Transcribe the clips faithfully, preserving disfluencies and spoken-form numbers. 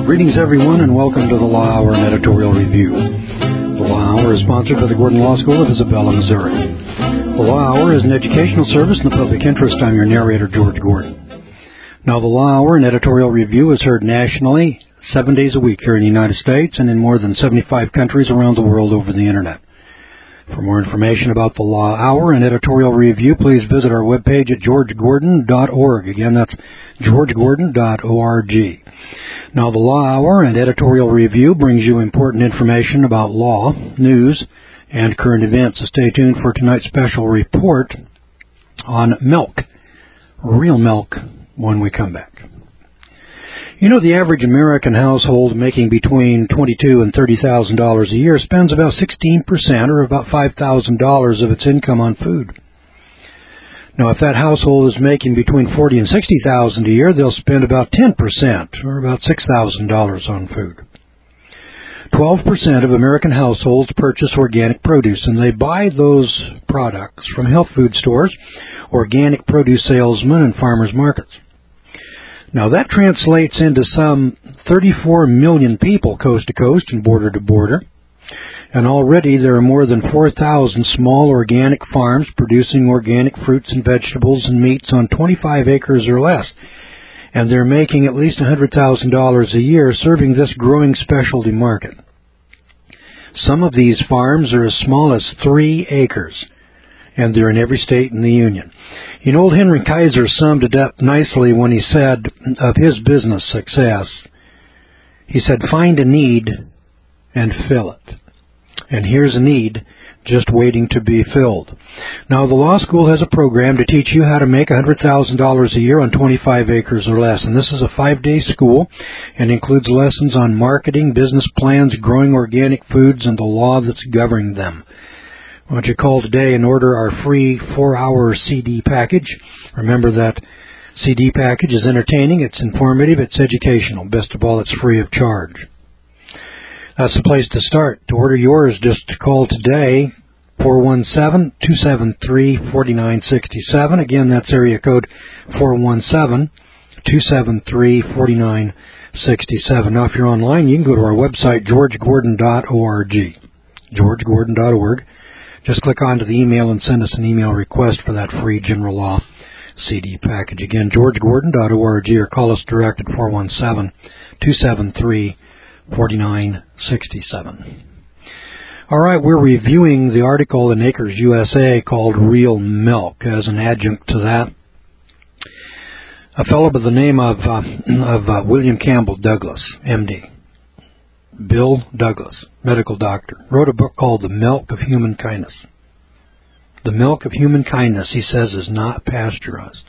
Greetings, everyone, and welcome to the Law Hour and Editorial Review. The Law Hour is sponsored by the Gordon Law School of Isabella, Missouri. The Law Hour is an educational service in the public interest. I'm your narrator, George Gordon. Now, the Law Hour and Editorial Review is heard nationally seven days a week here in the United States and in more than seventy-five countries around the world over the Internet. For more information about the Law Hour and Editorial Review, please visit our webpage at george gordon dot org. Again, that's george gordon dot org. Now, the Law Hour and Editorial Review brings you important information about law, news, and current events. So stay tuned for tonight's special report on milk, real milk, when we come back. You know, the average American household making between twenty-two thousand dollars and thirty thousand dollars a year spends about sixteen percent, or about five thousand dollars of its income on food. Now, if that household is making between forty thousand dollars and sixty thousand dollars a year, they'll spend about ten percent, or about six thousand dollars on food. twelve percent of American households purchase organic produce, and they buy those products from health food stores, organic produce salesmen, and farmers markets. Now, that translates into some thirty-four million people coast to coast and border to border. And already there are more than four thousand small organic farms producing organic fruits and vegetables and meats on twenty-five acres or less. And they're making at least one hundred thousand dollars a year serving this growing specialty market. Some of these farms are as small as three acres. And they're in every state in the Union. You know, old Henry Kaiser summed it up nicely when he said of his business success, he said, find a need and fill it. And here's a need just waiting to be filled. Now, the law school has a program to teach you how to make one hundred thousand dollars a year on twenty-five acres or less. And this is a five-day school and includes lessons on marketing, business plans, growing organic foods, and the law that's governing them. Why don't you call today and order our free four-hour C D package. Remember that C D package is entertaining, it's informative, it's educational. Best of all, it's free of charge. That's the place to start. To order yours, just call today, four one seven, two seven three, four nine six seven. Again, that's area code four one seven, two seven three, four nine six seven. Now, if you're online, you can go to our website, george gordon dot org. george gordon dot org. Just click onto the email and send us an email request for that free general law C D package. Again, george gordon dot org, or call us direct at four one seven, two seven three, four nine six seven. All right, we're reviewing the article in Acres U S A called Real Milk. As an adjunct to that, a fellow by the name of, uh, of uh, William Campbell Douglas, M D, Bill Douglas, medical doctor, wrote a book called The Milk of Human Kindness. The milk of human kindness, he says, is not pasteurized.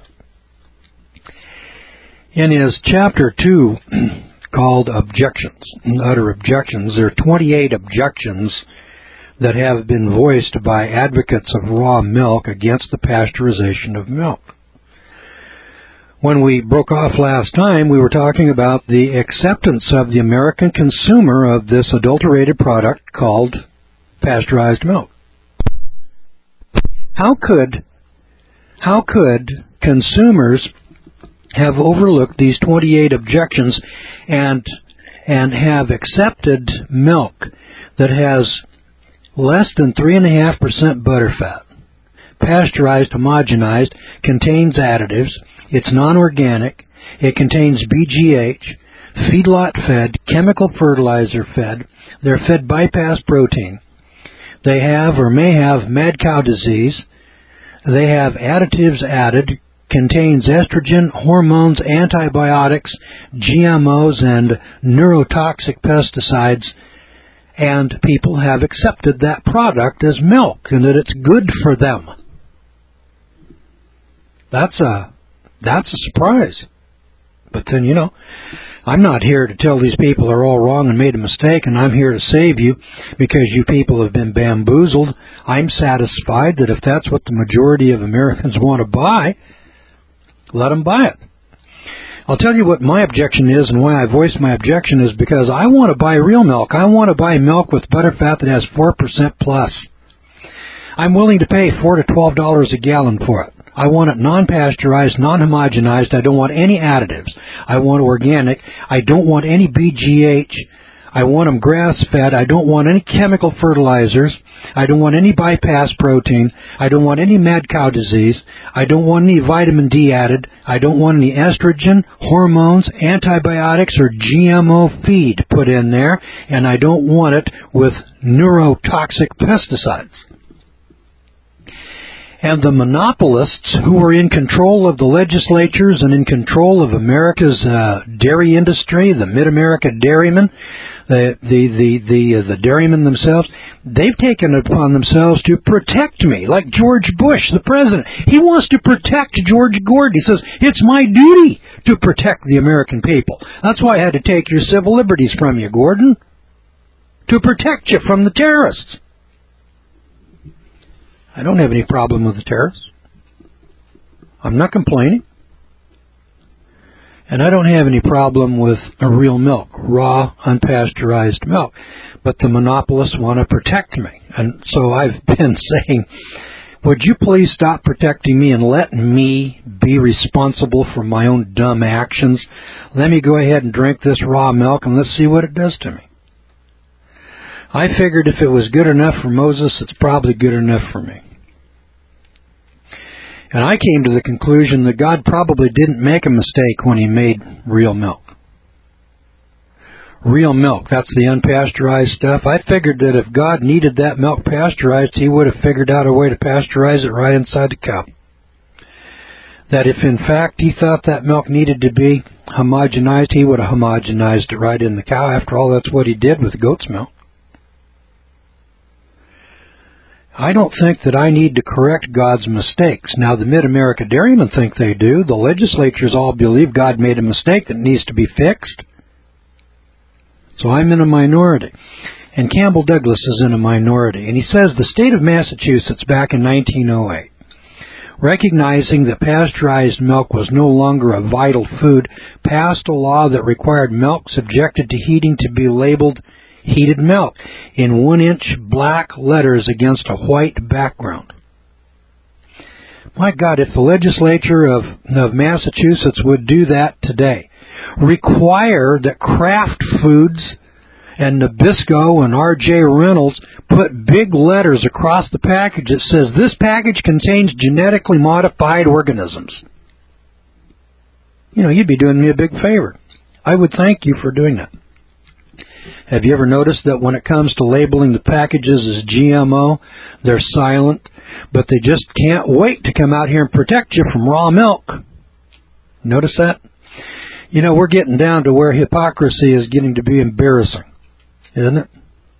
In his chapter two, called Objections, Utter Objections, there are twenty-eight objections that have been voiced by advocates of raw milk against the pasteurization of milk. When we broke off last time, we were talking about the acceptance of the American consumer of this adulterated product called pasteurized milk. How could, how could consumers have overlooked these twenty-eight objections and, and have accepted milk that has less than three point five percent butterfat, pasteurized, homogenized, contains additives, it's non-organic, it contains B G H, feedlot-fed, chemical fertilizer-fed, they're fed bypass protein, they have or may have mad cow disease, they have additives added, contains estrogen, hormones, antibiotics, G M Os, and neurotoxic pesticides, and people have accepted that product as milk and that it's good for them. That's a That's a surprise. But then, you know, I'm not here to tell these people are all wrong and made a mistake, and I'm here to save you because you people have been bamboozled. I'm satisfied that if that's what the majority of Americans want to buy, let them buy it. I'll tell you what my objection is, and why I voiced my objection is because I want to buy real milk. I want to buy milk with butterfat that has four percent plus. I'm willing to pay four to twelve dollars a gallon for it. I want it non-pasteurized, non-homogenized. I don't want any additives. I want organic. I don't want any B G H. I want them grass-fed. I don't want any chemical fertilizers. I don't want any bypass protein. I don't want any mad cow disease. I don't want any vitamin D added. I don't want any estrogen, hormones, antibiotics, or G M O feed put in there. And I don't want it with neurotoxic pesticides. And the monopolists who are in control of the legislatures and in control of America's uh, dairy industry, the Mid-America dairymen, the the the the, uh, the dairymen themselves, they've taken it upon themselves to protect me, like George Bush, the president. He wants to protect George Gordon. He says, it's my duty to protect the American people. That's why I had to take your civil liberties from you, Gordon, to protect you from the terrorists. I don't have any problem with the terrorists. I'm not complaining. And I don't have any problem with a real milk, raw, unpasteurized milk. But the monopolists want to protect me. And so I've been saying, would you please stop protecting me and let me be responsible for my own dumb actions? Let me go ahead and drink this raw milk and let's see what it does to me. I figured if it was good enough for Moses, it's probably good enough for me. And I came to the conclusion that God probably didn't make a mistake when he made real milk. Real milk, that's the unpasteurized stuff. I figured that if God needed that milk pasteurized, he would have figured out a way to pasteurize it right inside the cow. That if in fact he thought that milk needed to be homogenized, he would have homogenized it right in the cow. After all, that's what he did with goat's milk. I don't think that I need to correct God's mistakes. Now, the Mid-America dairymen think they do. The legislatures all believe God made a mistake that needs to be fixed. So I'm in a minority. And Campbell Douglas is in a minority. And he says the state of Massachusetts back in nineteen oh eight, recognizing that pasteurized milk was no longer a vital food, passed a law that required milk subjected to heating to be labeled heated milk in one-inch black letters against a white background. My God, if the legislature of, of Massachusetts would do that today, require that Kraft Foods and Nabisco and R J Reynolds put big letters across the package that says, this package contains genetically modified organisms. You know, you'd be doing me a big favor. I would thank you for doing that. Have you ever noticed that when it comes to labeling the packages as G M O, they're silent, but they just can't wait to come out here and protect you from raw milk? Notice that? You know, we're getting down to where hypocrisy is getting to be embarrassing, isn't it?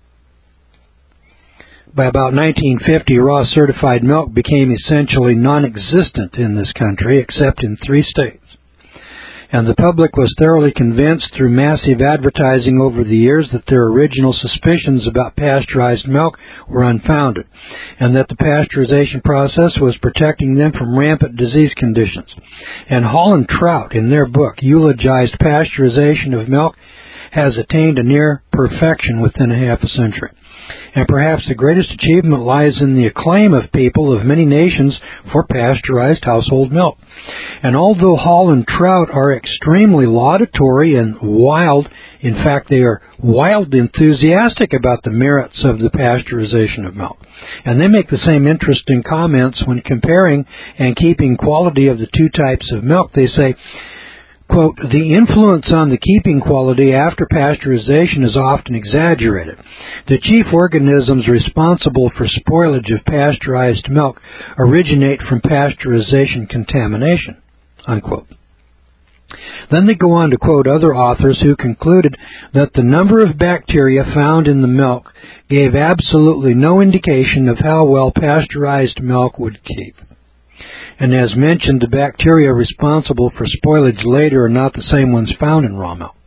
By about nineteen fifty, raw certified milk became essentially non-existent in this country, except in three states. And the public was thoroughly convinced through massive advertising over the years that their original suspicions about pasteurized milk were unfounded, and that the pasteurization process was protecting them from rampant disease conditions. And Holland Trout, in their book, eulogized pasteurization of milk has attained a near perfection within a half a century. And perhaps the greatest achievement lies in the acclaim of people of many nations for pasteurized household milk. And although Holland Trout are extremely laudatory and wild, in fact they are wildly enthusiastic about the merits of the pasteurization of milk. And they make the same interesting comments when comparing and keeping quality of the two types of milk. They say, quote, the influence on the keeping quality after pasteurization is often exaggerated. The chief organisms responsible for spoilage of pasteurized milk originate from pasteurization contamination, unquote. Then they go on to quote other authors who concluded that the number of bacteria found in the milk gave absolutely no indication of how well pasteurized milk would keep. And as mentioned, the bacteria responsible for spoilage later are not the same ones found in raw milk.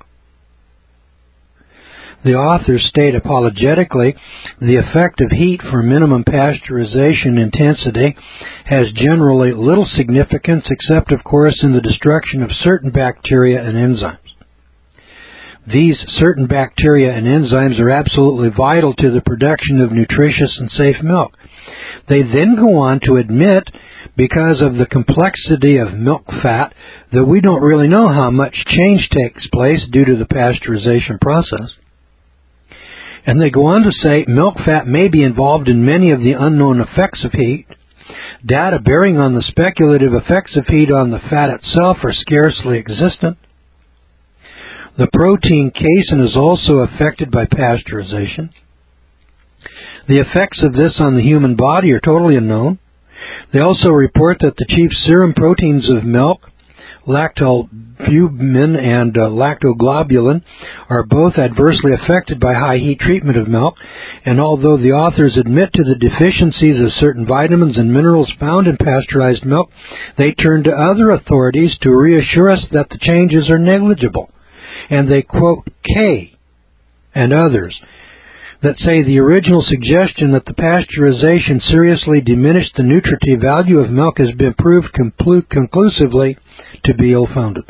The authors state apologetically, the effect of heat for minimum pasteurization intensity has generally little significance except, of course, in the destruction of certain bacteria and enzymes. These certain bacteria and enzymes are absolutely vital to the production of nutritious and safe milk. They then go on to admit, because of the complexity of milk fat, that we don't really know how much change takes place due to the pasteurization process. And they go on to say milk fat may be involved in many of the unknown effects of heat. Data bearing on the speculative effects of heat on the fat itself are scarcely existent. The protein casein is also affected by pasteurization. The effects of this on the human body are totally unknown. They also report that the chief serum proteins of milk, lactalbumin and uh, lactoglobulin, are both adversely affected by high heat treatment of milk, and although the authors admit to the deficiencies of certain vitamins and minerals found in pasteurized milk, they turn to other authorities to reassure us that the changes are negligible. And they quote Kay and others that say the original suggestion that the pasteurization seriously diminished the nutritive value of milk has been proved conclu- conclusively to be ill-founded.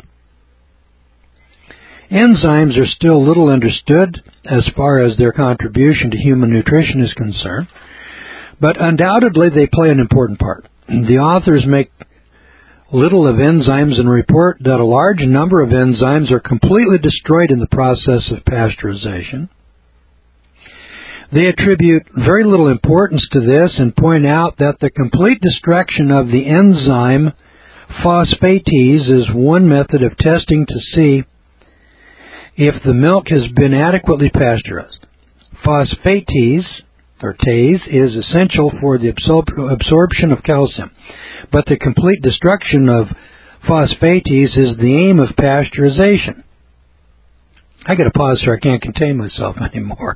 Enzymes are still little understood as far as their contribution to human nutrition is concerned, but undoubtedly they play an important part. The authors make little of enzymes and report that a large number of enzymes are completely destroyed in the process of pasteurization. They attribute very little importance to this and point out that the complete destruction of the enzyme phosphatase is one method of testing to see if the milk has been adequately pasteurized. Phosphatase, or tase, is essential for the absor- absorption of calcium, but the complete destruction of phosphatase is the aim of pasteurization. I got to pause here. I can't contain myself anymore.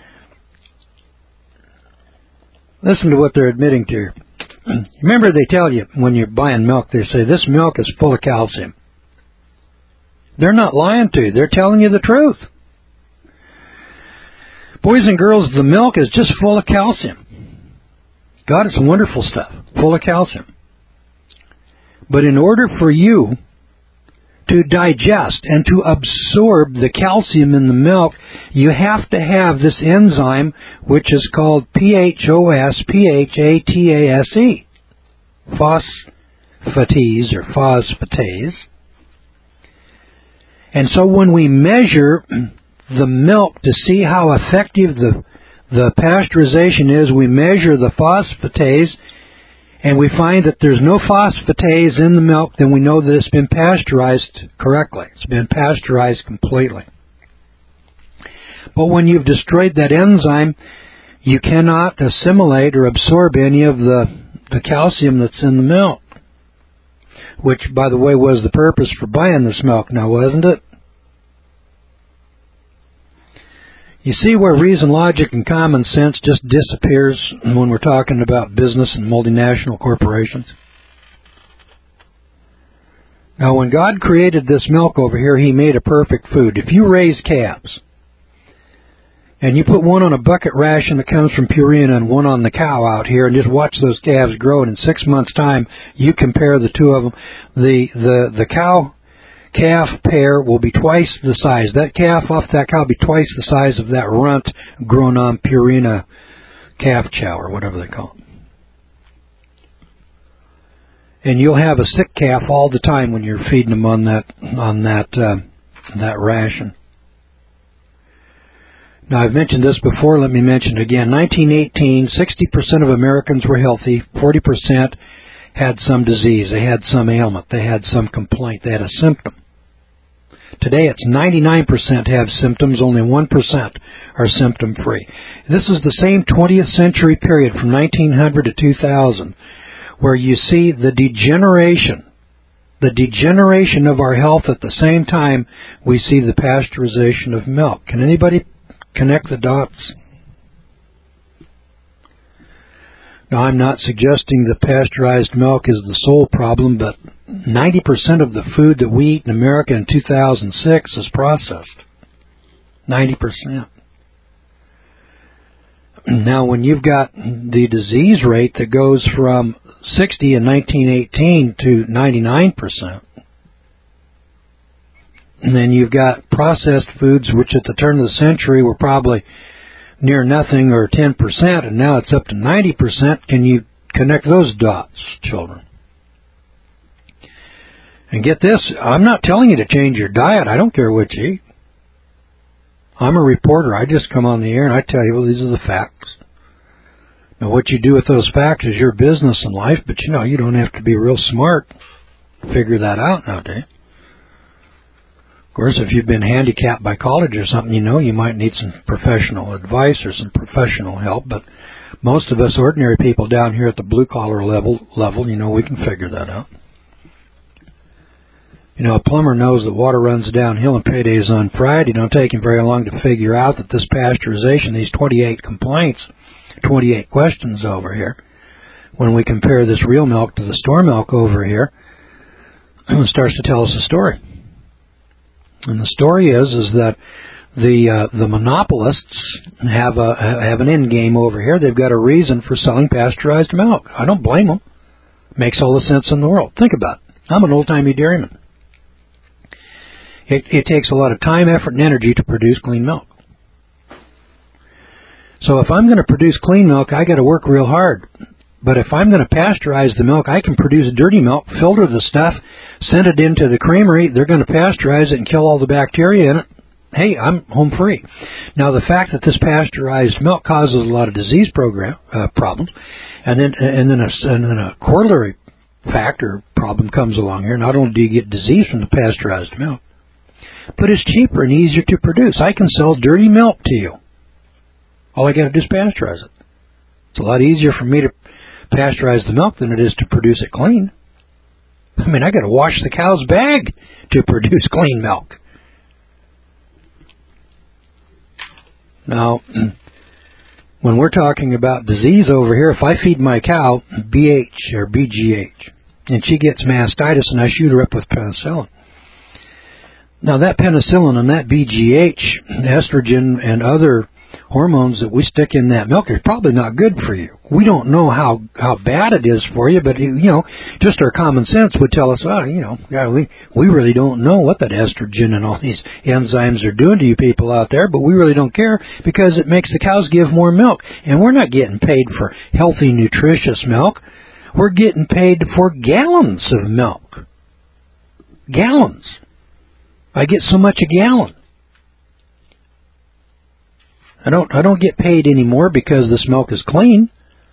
Listen to what they're admitting to. Remember, they tell you when you're buying milk, they say, this milk is full of calcium. They're not lying to you. They're telling you the truth. Boys and girls, the milk is just full of calcium. God, it's wonderful stuff, full of calcium. But in order for you to digest and to absorb the calcium in the milk, you have to have this enzyme, which is called P H O S P H A T A S E, phosphatase or phosphatase. And so when we measure the milk to see how effective the, the pasteurization is, we measure the phosphatase, and we find that there's no phosphatase in the milk, then we know that it's been pasteurized correctly. It's been pasteurized completely. But when you've destroyed that enzyme, you cannot assimilate or absorb any of the, the calcium that's in the milk, which, by the way, was the purpose for buying this milk now, wasn't it? You see where reason, logic, and common sense just disappears when we're talking about business and multinational corporations? Now, when God created this milk over here, He made a perfect food. If you raise calves, and you put one on a bucket ration that comes from Purina and one on the cow out here, and just watch those calves grow, and in six months' time, you compare the two of them, the, the, the cow calf pair will be twice the size. That calf off that cow will be twice the size of that runt grown on Purina calf chow or whatever they call it. And you'll have a sick calf all the time when you're feeding them on that on that uh, that ration. Now, I've mentioned this before. Let me mention it again. nineteen eighteen, sixty percent of Americans were healthy. forty percent had some disease. They had some ailment. They had some complaint. They had a symptom. Today, it's ninety-nine percent have symptoms. Only one percent are symptom-free. This is the same twentieth century period from nineteen hundred to two thousand, where you see the degeneration, the degeneration of our health. At the same time, we see the pasteurization of milk. Can anybody connect the dots? Now, I'm not suggesting that pasteurized milk is the sole problem, but ninety percent of the food that we eat in America in two thousand six is processed. ninety percent. Now, when you've got the disease rate that goes from sixty in nineteen eighteen to ninety-nine percent, and then you've got processed foods, which at the turn of the century were probably near nothing or ten percent, and now it's up to ninety percent. Can you connect those dots, children? And get this, I'm not telling you to change your diet. I don't care what you eat. I'm a reporter. I just come on the air and I tell you, well, these are the facts. Now, what you do with those facts is your business in life, but, you know, you don't have to be real smart to figure that out nowadays. Of course, if you've been handicapped by college or something, you know, you might need some professional advice or some professional help, but most of us ordinary people down here at the blue-collar level, level, you know, we can figure that out. You know, a plumber knows that water runs downhill and payday's on Friday. It don't take him very long to figure out that this pasteurization, these twenty-eight complaints, twenty-eight questions over here, when we compare this real milk to the store milk over here, it starts to tell us a story. And the story is is that the uh, the monopolists have a have an end game over here. They've got a reason for selling pasteurized milk. I don't blame them. Makes all the sense in the world. Think about it. I'm an old-timey dairyman. It, it takes a lot of time, effort, and energy to produce clean milk. So if I'm going to produce clean milk, I got to work real hard. But if I'm going to pasteurize the milk, I can produce dirty milk, filter the stuff, send it into the creamery. They're going to pasteurize it and kill all the bacteria in it. Hey, I'm home free. Now, the fact that this pasteurized milk causes a lot of disease program uh, problems, and then and then a, and then a corollary factor problem comes along here. Not only do you get disease from the pasteurized milk, but it's cheaper and easier to produce. I can sell dirty milk to you. All I got to do is pasteurize it. It's a lot easier for me to pasteurize the milk than it is to produce it clean. I mean, I got to wash the cow's bag to produce clean milk. Now, when we're talking about disease over here, if I feed my cow B H or B G H and she gets mastitis and I shoot her up with penicillin, now that penicillin and that B G H, estrogen and other hormones that we stick in that milk is probably not good for you. We don't know how, how bad it is for you, but, you know, just our common sense would tell us, well, you know, yeah, we, we really don't know what that estrogen and all these enzymes are doing to you people out there, but we really don't care because it makes the cows give more milk. And we're not getting paid for healthy, nutritious milk. We're getting paid for gallons of milk. Gallons. I get so much a gallon. I don't I don't get paid anymore because this milk is clean.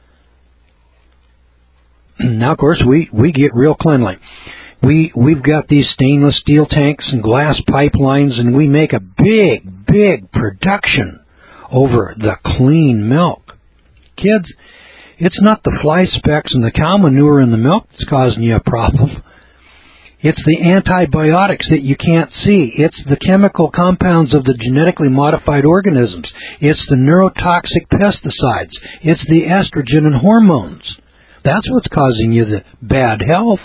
Now, of course, we, we get real cleanly. We, we've got these stainless steel tanks and glass pipelines, and we make a big, big production over the clean milk. Kids, it's not the fly specks and the cow manure in the milk that's causing you a problem. It's the antibiotics that you can't see. It's the chemical compounds of the genetically modified organisms. It's the neurotoxic pesticides. It's the estrogen and hormones. That's what's causing you the bad health.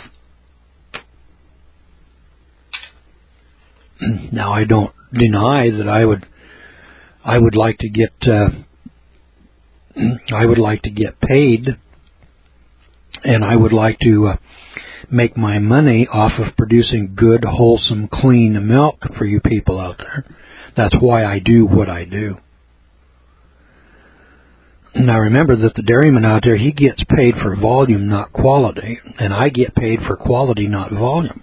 Now, I don't deny that I would, I would like to get, uh, I would like to get paid, and I would like to uh, make my money off of producing good, wholesome, clean milk for you people out there. That's why I do what I do. Now remember that the dairyman out there, he gets paid for volume, not quality, and I get paid for quality, not volume.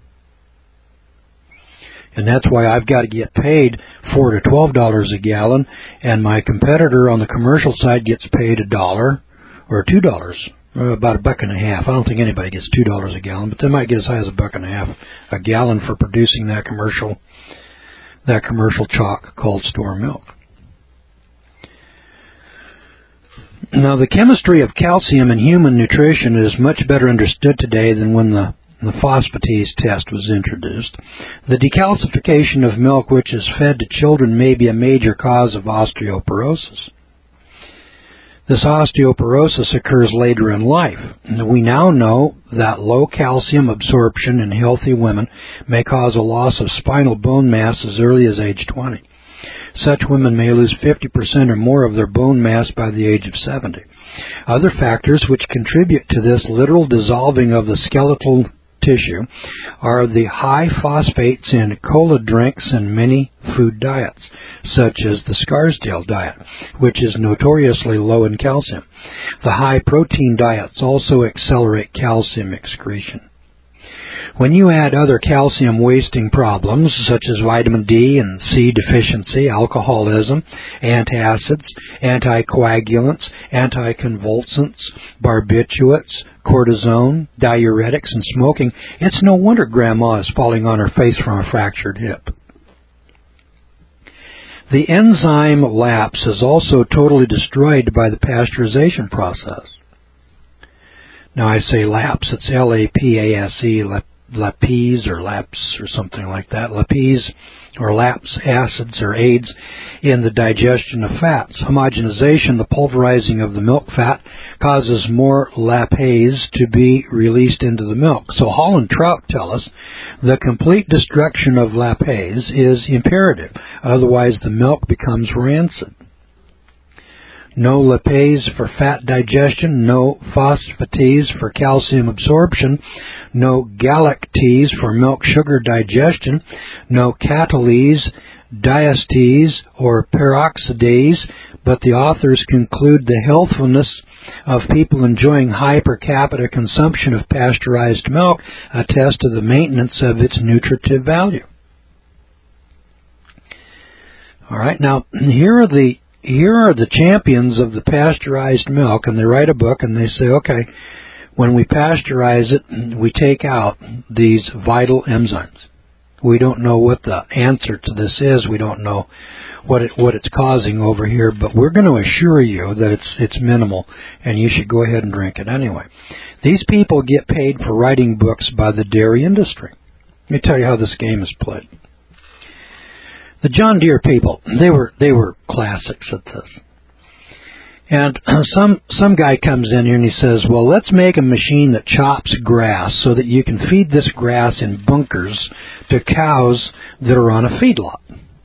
And that's why I've got to get paid four to twelve dollars a gallon, and my competitor on the commercial side gets paid a dollar or two dollars. About a buck and a half. I don't think anybody gets two dollars a gallon, but they might get as high as a buck and a half a gallon for producing that commercial, that commercial chalk called store milk. Now, the chemistry of calcium in human nutrition is much better understood today than when the, the phosphatase test was introduced. The decalcification of milk which is fed to children may be a major cause of osteoporosis. This osteoporosis occurs later in life. We now know that low calcium absorption in healthy women may cause a loss of spinal bone mass as early as age twenty. Such women may lose fifty percent or more of their bone mass by the age of seventy. Other factors which contribute to this literal dissolving of the skeletal tissue are the high phosphates in cola drinks and many food diets, such as the Scarsdale diet, which is notoriously low in calcium. The high protein diets also accelerate calcium excretion. When you add other calcium wasting problems, such as vitamin D and C deficiency, alcoholism, antacids, anticoagulants, anticonvulsants, barbiturates, cortisone, diuretics, and smoking, it's no wonder Grandma is falling on her face from a fractured hip. The enzyme LAPS is also totally destroyed by the pasteurization process. Now I say LAPS, it's L A P A S E, LAPS or LAPS or something like that. LAPS or LAPS acids or aids in the digestion of fats. Homogenization, the pulverizing of the milk fat, causes more LAPase to be released into the milk. So Hall and Trout tell us the complete destruction of LAPase is imperative. Otherwise the milk becomes rancid. No lipase for fat digestion, no phosphatase for calcium absorption, no galactase for milk sugar digestion, no catalase, diastase, or peroxidase, but the authors conclude the healthfulness of people enjoying high per capita consumption of pasteurized milk attests to the maintenance of its nutritive value. All right, now here are the Here are the champions of the pasteurized milk, and they write a book and they say, okay, when we pasteurize it, we take out these vital enzymes. We don't know what the answer to this is. We don't know what it, what it's causing over here, but we're going to assure you that it's it's minimal, and you should go ahead and drink it anyway. These people get paid for writing books by the dairy industry. Let me tell you how this game is played. The John Deere people, they were they were classics at this. And some some guy comes in here and he says, well, let's make a machine that chops grass so that you can feed this grass in bunkers to cows that are on a feedlot.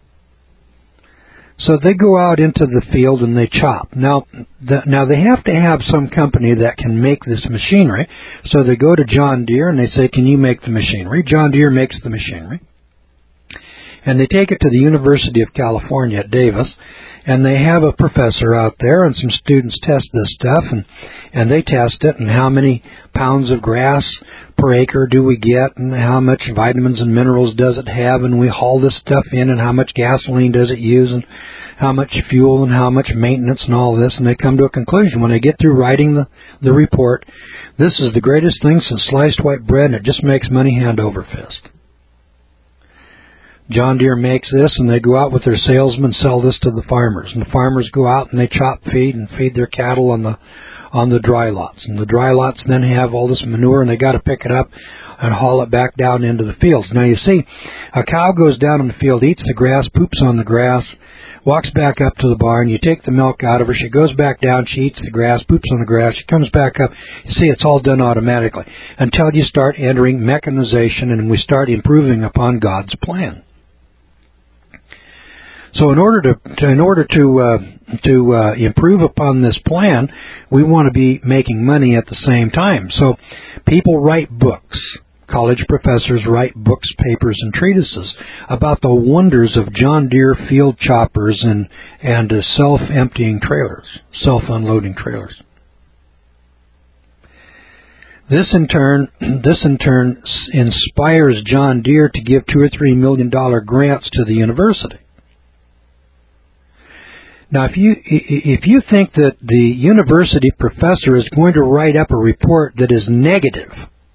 So they go out into the field and they chop. Now, the, now they have to have some company that can make this machinery. So they go to John Deere and they say, can you make the machinery? John Deere makes the machinery. And they take it to the University of California at Davis, and they have a professor out there, and some students test this stuff, and, and they test it, and how many pounds of grass per acre do we get, and how much vitamins and minerals does it have, and we haul this stuff in, and how much gasoline does it use, and how much fuel, and how much maintenance, and all this, and they come to a conclusion. When they get through writing the, the report, this is the greatest thing since sliced white bread, and it just makes money hand over fist. John Deere makes this, and they go out with their salesmen, sell this to the farmers. And the farmers go out and they chop feed and feed their cattle on the on the dry lots. And the dry lots then have all this manure, and they got to pick it up and haul it back down into the fields. Now you see, a cow goes down in the field, eats the grass, poops on the grass, walks back up to the barn. You take the milk out of her. She goes back down. She eats the grass, poops on the grass. She comes back up. You see, it's all done automatically until you start entering mechanization and we start improving upon God's plan. So in order to, to in order to uh, to uh, improve upon this plan, we want to be making money at the same time. So people write books. College professors write books, papers, and treatises about the wonders of John Deere field choppers and and uh, self-emptying trailers, self-unloading trailers. This in turn, this in turn inspires John Deere to give two or three million dollar grants to the university. Now, if you if you think that the university professor is going to write up a report that is negative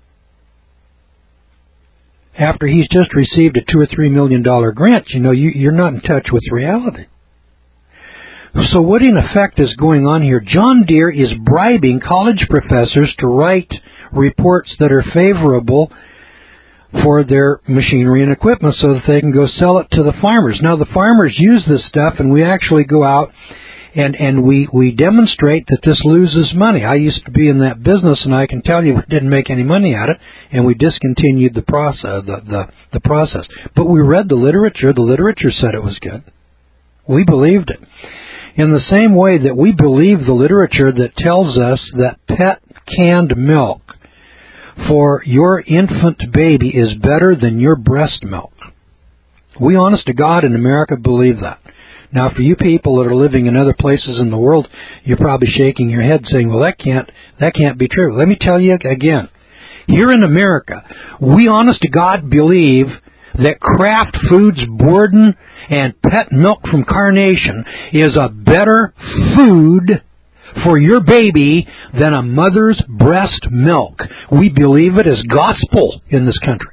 after he's just received a two or three million dollar grant, you know you, you're not in touch with reality. So, what in effect is going on here? John Deere is bribing college professors to write reports that are favorable for their machinery and equipment so that they can go sell it to the farmers. Now, the farmers use this stuff, and we actually go out and, and we, we demonstrate that this loses money. I used to be in that business, and I can tell you we didn't make any money at it, and we discontinued the process. The, the, the process. But we read the literature. The literature said it was good. We believed it. In the same way that we believe the literature that tells us that pet canned milk for your infant baby is better than your breast milk. We, honest to God, in America believe that. Now, for you people that are living in other places in the world, you're probably shaking your head saying, well, that can't, that can't be true. Let me tell you again. Here in America, we, honest to God, believe that Kraft Foods Borden and pet milk from Carnation is a better food for your baby than a mother's breast milk. We believe it as gospel in this country.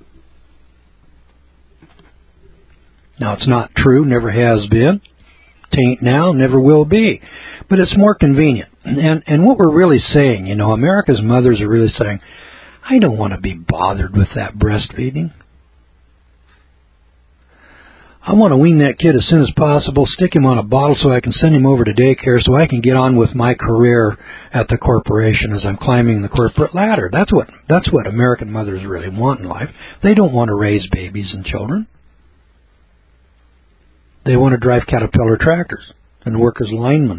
Now, it's not true, never has been. Tain't now, never will be. But it's more convenient. And and what we're really saying, you know, America's mothers are really saying, I don't want to be bothered with that breastfeeding. I want to wean that kid as soon as possible, stick him on a bottle so I can send him over to daycare so I can get on with my career at the corporation as I'm climbing the corporate ladder. That's what that's what American mothers really want in life. They don't want to raise babies and children. They want to drive Caterpillar tractors and work as linemen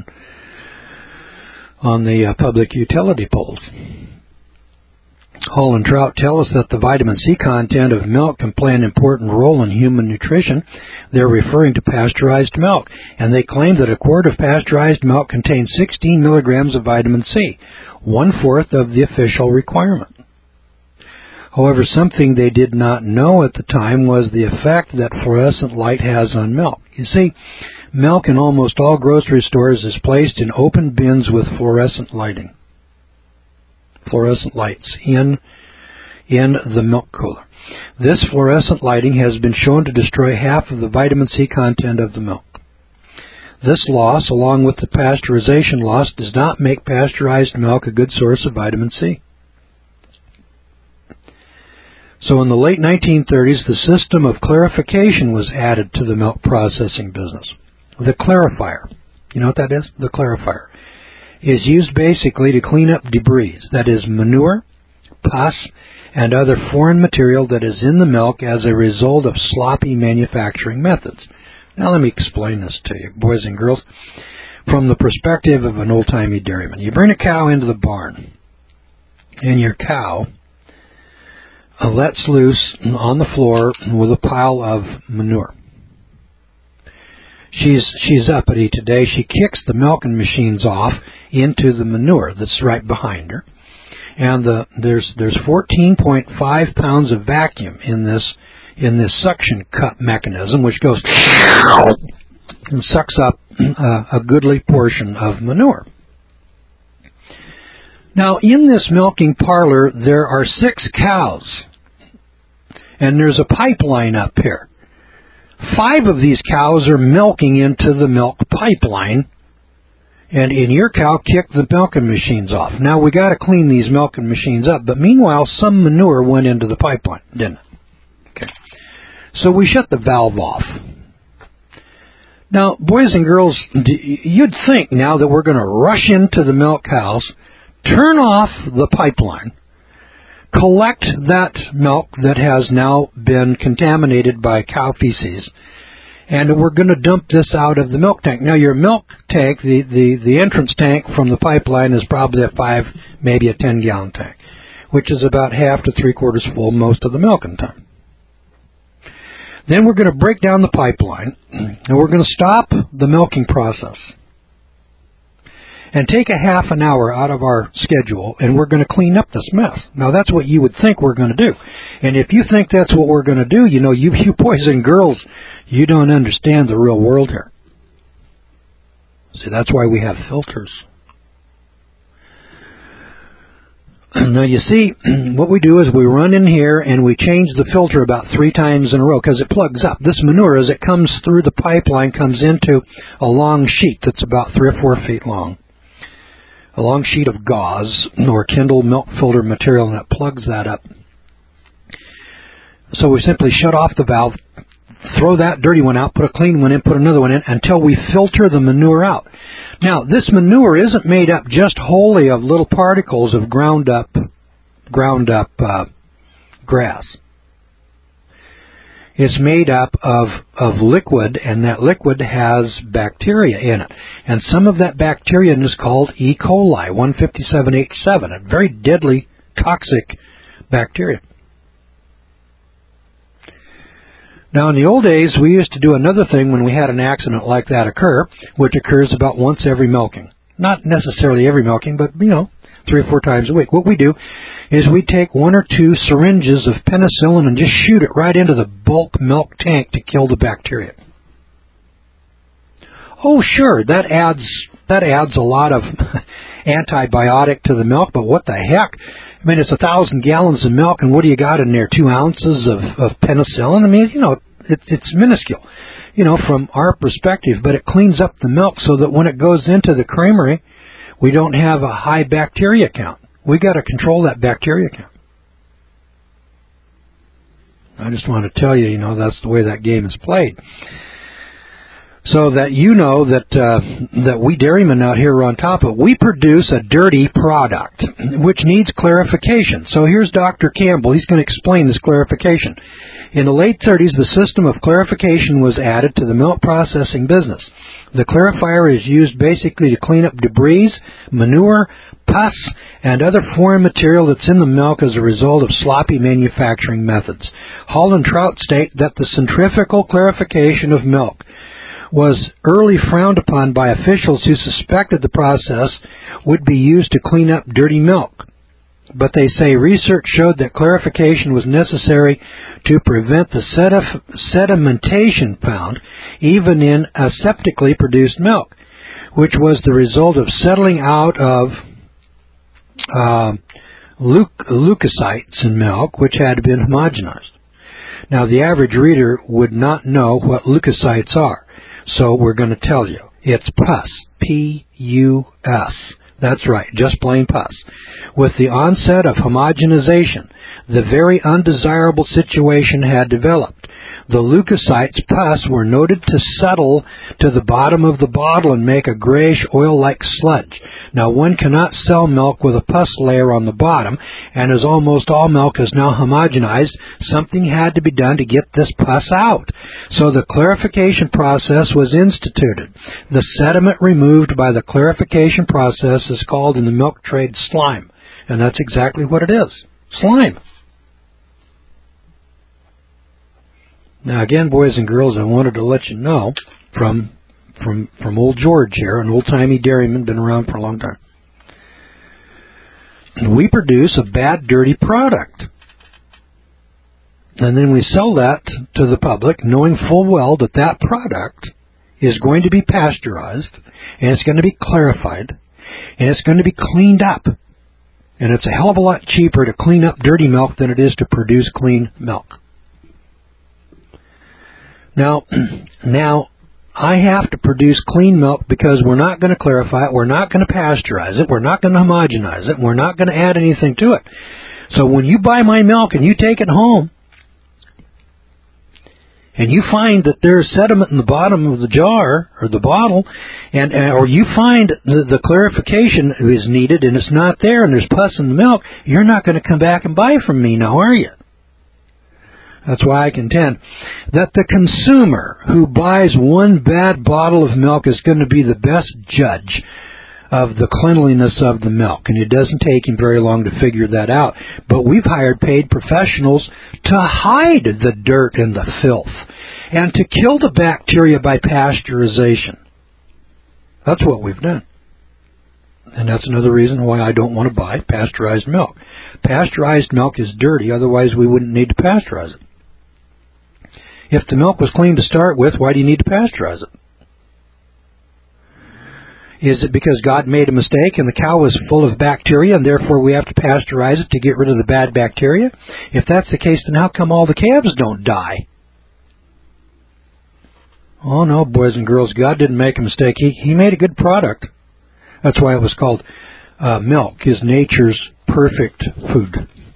on the uh, public utility poles. Hall and Trout tell us that the vitamin C content of milk can play an important role in human nutrition. They're referring to pasteurized milk, and they claim that a quart of pasteurized milk contains sixteen milligrams of vitamin C, one-fourth of the official requirement. However, something they did not know at the time was the effect that fluorescent light has on milk. You see, milk in almost all grocery stores is placed in open bins with fluorescent lighting. Fluorescent lights in, in the milk cooler. This fluorescent lighting has been shown to destroy half of the vitamin C content of the milk. This loss, along with the pasteurization loss, does not make pasteurized milk a good source of vitamin C. So in the late nineteen thirties, the system of clarification was added to the milk processing business. The clarifier, you know what that is? The clarifier is used basically to clean up debris, that is manure, pus, and other foreign material that is in the milk as a result of sloppy manufacturing methods. Now let me explain this to you, boys and girls, from the perspective of an old-timey dairyman. You bring a cow into the barn, and your cow uh, lets loose on the floor with a pile of manure. She's she's uppity today. She kicks the milking machines off into the manure that's right behind her, and the, there's there's fourteen point five pounds of vacuum in this in this suction cup mechanism, which goes and sucks up uh, a goodly portion of manure. Now, in this milking parlor, there are six cows, and there's a pipeline up here. Five of these cows are milking into the milk pipeline, and in your cow kicked the milking machines off. Now, we got to clean these milking machines up, but meanwhile, some manure went into the pipeline, didn't it? Okay. So we shut the valve off. Now, boys and girls, you'd think now that we're going to rush into the milk house, turn off the pipeline, collect that milk that has now been contaminated by cow feces, and we're going to dump this out of the milk tank. Now, your milk tank, the, the, the entrance tank from the pipeline is probably a five, maybe a ten-gallon tank, which is about half to three-quarters full most of the milking time. Then we're going to break down the pipeline, and we're going to stop the milking process and take a half an hour out of our schedule, and we're going to clean up this mess. Now, that's what you would think we're going to do. And if you think that's what we're going to do, you know, you, you boys and girls, you don't understand the real world here. See, that's why we have filters. Now, you see, what we do is we run in here and we change the filter about three times in a row because it plugs up. This manure, as it comes through the pipeline, comes into a long sheet that's about three or four feet long. A long sheet of gauze or Kindle milk filter material, and it plugs that up. So we simply shut off the valve, throw that dirty one out, put a clean one in, put another one in, until we filter the manure out. Now, this manure isn't made up just wholly of little particles of ground up, ground up uh, grass. It's made up of, of liquid, and that liquid has bacteria in it. And some of that bacteria is called E. coli, one fifty-seven H seven, a very deadly, toxic bacteria. Now, in the old days, we used to do another thing when we had an accident like that occur, which occurs about once every milking. Not necessarily every milking, but, you know, three or four times a week. What we do is we take one or two syringes of penicillin and just shoot it right into the bulk milk tank to kill the bacteria. Oh, sure, that adds that adds a lot of antibiotic to the milk, but what the heck? I mean, it's a thousand gallons of milk, and what do you got in there? Two ounces of, of penicillin? I mean, you know, it, it's minuscule, you know, from our perspective, but it cleans up the milk so that when it goes into the creamery, we don't have a high bacteria count. We got to control that bacteria count. I just want to tell you, you know, that's the way that game is played. So that you know that uh, that we dairymen out here are on top of it. We produce a dirty product, which needs clarification. So here's Doctor Campbell. He's going to explain this clarification. In the late thirties, the system of clarification was added to the milk processing business. The clarifier is used basically to clean up debris, manure, pus, and other foreign material that's in the milk as a result of sloppy manufacturing methods. Hall and Trout state that the centrifugal clarification of milk was early frowned upon by officials who suspected the process would be used to clean up dirty milk. But they say research showed that clarification was necessary to prevent the sedimentation found even in aseptically produced milk, which was the result of settling out of uh, leuc- leukocytes in milk, which had been homogenized. Now, the average reader would not know what leukocytes are, so we're going to tell you. It's pus, P U S. That's right, just plain pus. With the onset of homogenization, the very undesirable situation had developed. The leukocytes, pus, were noted to settle to the bottom of the bottle and make a grayish oil-like sludge. Now, one cannot sell milk with a pus layer on the bottom, and as almost all milk is now homogenized, something had to be done to get this pus out. So the clarification process was instituted. The sediment removed by the clarification process is called in the milk trade slime, and that's exactly what it is, slime. Now, again, boys and girls, I wanted to let you know from from from old George here, an old-timey dairyman, been around for a long time. We produce a bad, dirty product. And then we sell that to the public, knowing full well that that product is going to be pasteurized, and it's going to be clarified, and it's going to be cleaned up. And it's a hell of a lot cheaper to clean up dirty milk than it is to produce clean milk. Now, now, I have to produce clean milk because we're not going to clarify it, we're not going to pasteurize it, we're not going to homogenize it, and we're not going to add anything to it. So when you buy my milk and you take it home, and you find that there's sediment in the bottom of the jar or the bottle, and or you find the, the clarification is needed and it's not there and there's pus in the milk, you're not going to come back and buy from me now, are you? That's why I contend that the consumer who buys one bad bottle of milk is going to be the best judge of the cleanliness of the milk, and it doesn't take him very long to figure that out. But we've hired paid professionals to hide the dirt and the filth and to kill the bacteria by pasteurization. That's what we've done. And that's another reason why I don't want to buy pasteurized milk. Pasteurized milk is dirty, otherwise we wouldn't need to pasteurize it. If the milk was clean to start with, why do you need to pasteurize it? Is it because God made a mistake and the cow was full of bacteria and therefore we have to pasteurize it to get rid of the bad bacteria? If that's the case, then how come all the calves don't die? Oh no, boys and girls, God didn't make a mistake. He, he made a good product. That's why it was called uh, milk, is nature's perfect food.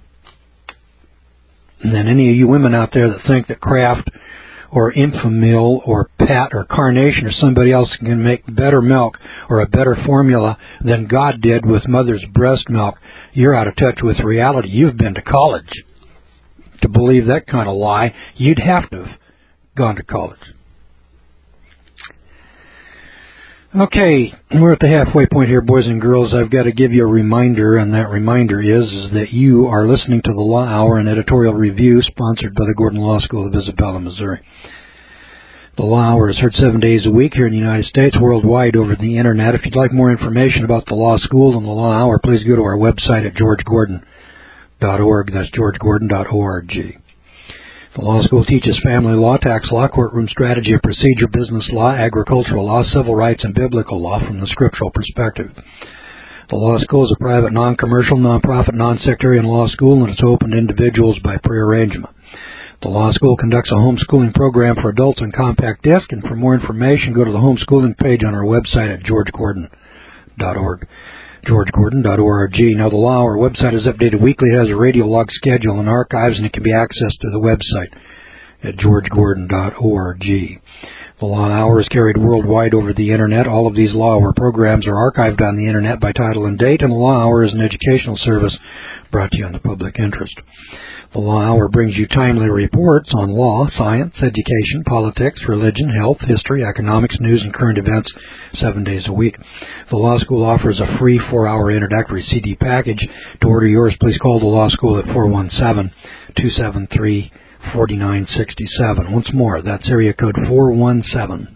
And then any of you women out there that think that Kraft or Infamil or Pat or Carnation or somebody else can make better milk or a better formula than God did with mother's breast milk, you're out of touch with reality. You've been to college. To believe that kind of lie, you'd have to have gone to college. Okay, we're at the halfway point here, boys and girls. I've got to give you a reminder, and that reminder is, is that you are listening to the Law Hour, an editorial review sponsored by the Gordon Law School of Isabella, Missouri. The Law Hour is heard seven days a week here in the United States, worldwide over the Internet. If you'd like more information about the Law School and the Law Hour, please go to our website at george gordon dot org. That's george gordon dot org. The law school teaches family law, tax law, courtroom strategy and procedure, business law, agricultural law, civil rights, and biblical law from the scriptural perspective. The law school is a private, non-commercial, non-profit, non-sectarian law school, and it's open to individuals by prearrangement. The law school conducts a homeschooling program for adults on compact disc, and for more information, go to the homeschooling page on our website at george gordon dot org. george gordon dot org. Now, the Law Hour website is updated weekly. It has a radio log schedule and archives, and it can be accessed through the website at george gordon dot org. The Law Hour is carried worldwide over the Internet. All of these Law Hour programs are archived on the Internet by title and date, and the Law Hour is an educational service brought to you in the public interest. The Law Hour brings you timely reports on law, science, education, politics, religion, health, history, economics, news, and current events seven days a week. The Law School offers a free four-hour introductory C D package. To order yours, please call the Law School at four one seven, two seven three, four nine six seven. Once more, that's area code four one seven,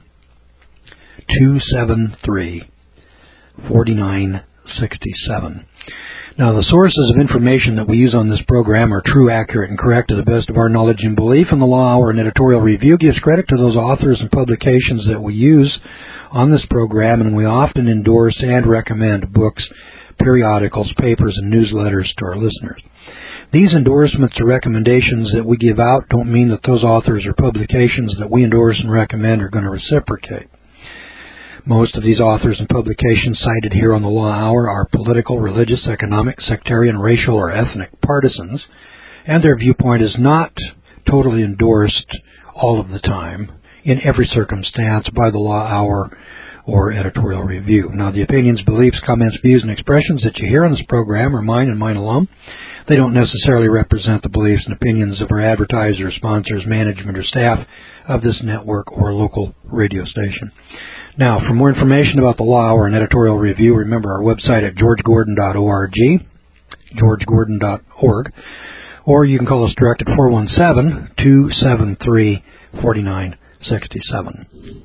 two seven three, four nine six seven. Now, the sources of information that we use on this program are true, accurate, and correct to the best of our knowledge and belief, and the Law Hour and editorial review gives credit to those authors and publications that we use on this program, and we often endorse and recommend books, periodicals, papers, and newsletters to our listeners. These endorsements or recommendations that we give out don't mean that those authors or publications that we endorse and recommend are going to reciprocate. Most of these authors and publications cited here on the Law Hour are political, religious, economic, sectarian, racial, or ethnic partisans, and their viewpoint is not totally endorsed all of the time, in every circumstance, by the Law Hour or editorial review. Now, the opinions, beliefs, comments, views, and expressions that you hear on this program are mine and mine alone. They don't necessarily represent the beliefs and opinions of our advertisers, sponsors, management, or staff of this network or local radio station. Now, for more information about the Law Hour and editorial review, remember our website at george gordon dot org, george gordon dot org, or you can call us direct at four one seven, two seven three, four nine six seven.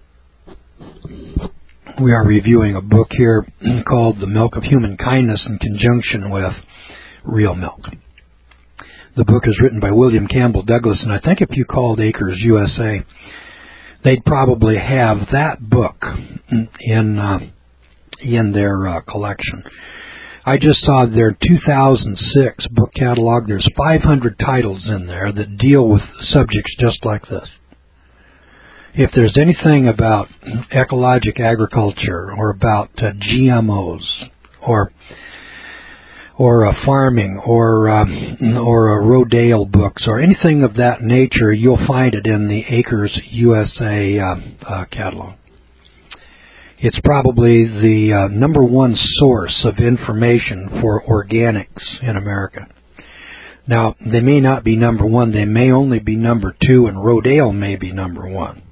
We are reviewing a book here called The Milk of Human Kindness in conjunction with Real Milk. The book is written by William Campbell Douglas, and I think if you called Acres U S A, they'd probably have that book in uh, in their uh, collection. I just saw their two thousand six book catalog. There's five hundred titles in there that deal with subjects just like this. If there's anything about ecologic agriculture or about uh, G M Os or or uh, farming or um, or uh, Rodale books or anything of that nature, you'll find it in the Acres U S A uh, uh, catalog. It's probably the uh, number one source of information for organics in America. Now, they may not be number one. They may only be number two, and Rodale may be number one.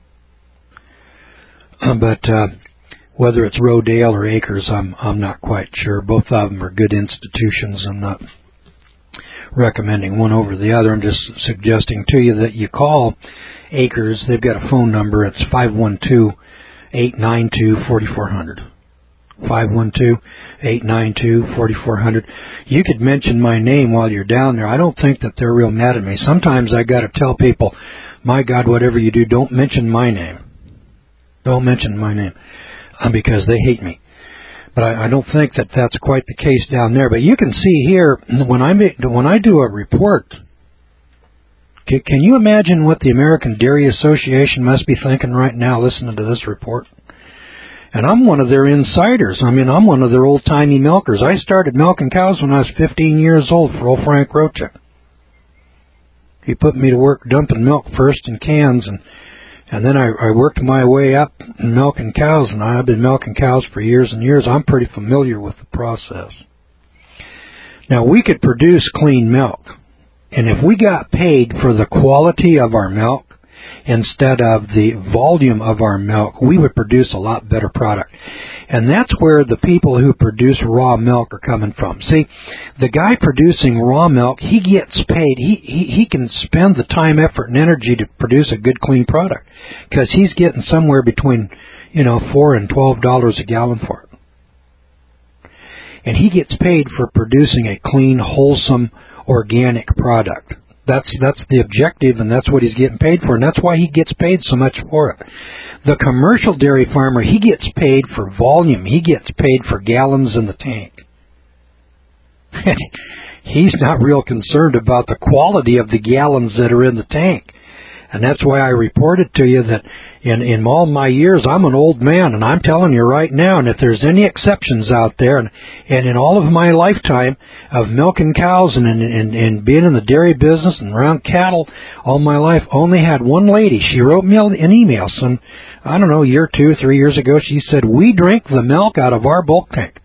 But uh, whether it's Rodale or Acres, I'm I'm not quite sure. Both of them are good institutions. I'm not recommending one over the other. I'm just suggesting to you that you call Acres. They've got a phone number. It's five one two, eight nine two, four four zero zero. five one two, eight nine two, four four zero zero. You could mention my name while you're down there. I don't think that they're real mad at me. Sometimes I got to tell people, my God, whatever you do, don't mention my name. Don't mention my name, uh, because they hate me. But I, I don't think that that's quite the case down there. But you can see here, when I make, when I do a report, can, can you imagine what the American Dairy Association must be thinking right now listening to this report? And I'm one of their insiders. I mean, I'm one of their old-timey milkers. I started milking cows when I was fifteen years old for old Frank Rocha. He put me to work dumping milk first in cans, and And then I, I worked my way up milking cows, and I've been milking cows for years and years. I'm pretty familiar with the process. Now, we could produce clean milk, and if we got paid for the quality of our milk, instead of the volume of our milk, we would produce a lot better product. And that's where the people who produce raw milk are coming from. See, the guy producing raw milk, he gets paid. He, he, he can spend the time, effort, and energy to produce a good, clean product because he's getting somewhere between, you know, four and twelve dollars a gallon for it. And he gets paid for producing a clean, wholesome, organic product. That's that's the objective, and that's what he's getting paid for, and that's why he gets paid so much for it. The commercial dairy farmer, he gets paid for volume. He gets paid for gallons in the tank. He's not real concerned about the quality of the gallons that are in the tank. And that's why I reported to you that in, in all my years, I'm an old man, and I'm telling you right now, and if there's any exceptions out there, and, and in all of my lifetime of milking cows and, and, and, and being in the dairy business and around cattle all my life, only had one lady. She wrote me an email some, I don't know, a year or two, three years ago. She said, we drink the milk out of our bulk tank.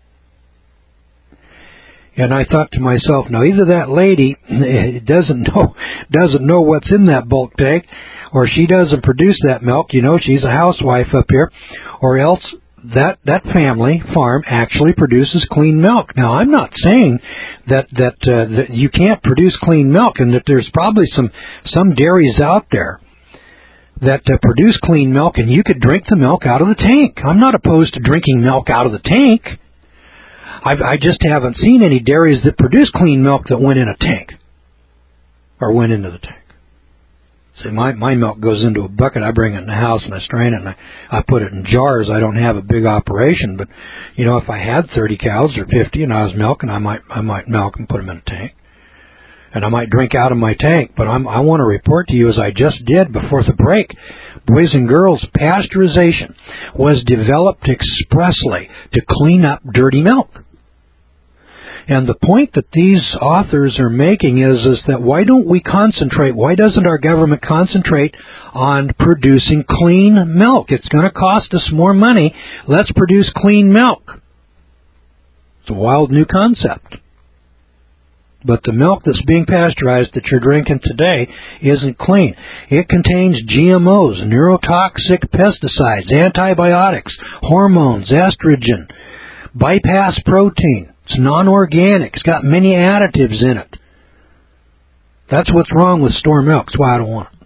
And I thought to myself, now either that lady doesn't know doesn't know what's in that bulk tank, or she doesn't produce that milk, you know, she's a housewife up here, or else that that family farm actually produces clean milk. Now, I'm not saying that that, uh, that you can't produce clean milk, and that there's probably some some dairies out there that uh, produce clean milk, and you could drink the milk out of the tank. I'm not opposed to drinking milk out of the tank. I've, I just haven't seen any dairies that produce clean milk that went in a tank or went into the tank. See, my, my milk goes into a bucket. I bring it in the house and I strain it and I, I put it in jars. I don't have a big operation, but, you know, if I had thirty cows or fifty and I was milking, I might I might milk and put them in a tank. And I might drink out of my tank, but I'm, I want to report to you, as I just did before the break, boys and girls, pasteurization was developed expressly to clean up dirty milk. And the point that these authors are making is, is that why don't we concentrate, why doesn't our government concentrate on producing clean milk? It's going to cost us more money. Let's produce clean milk. It's a wild new concept. But the milk that's being pasteurized that you're drinking today isn't clean. It contains G M Os, neurotoxic pesticides, antibiotics, hormones, estrogen, bypass protein. It's non-organic. It's got many additives in it. That's what's wrong with store milk. That's why I don't want it.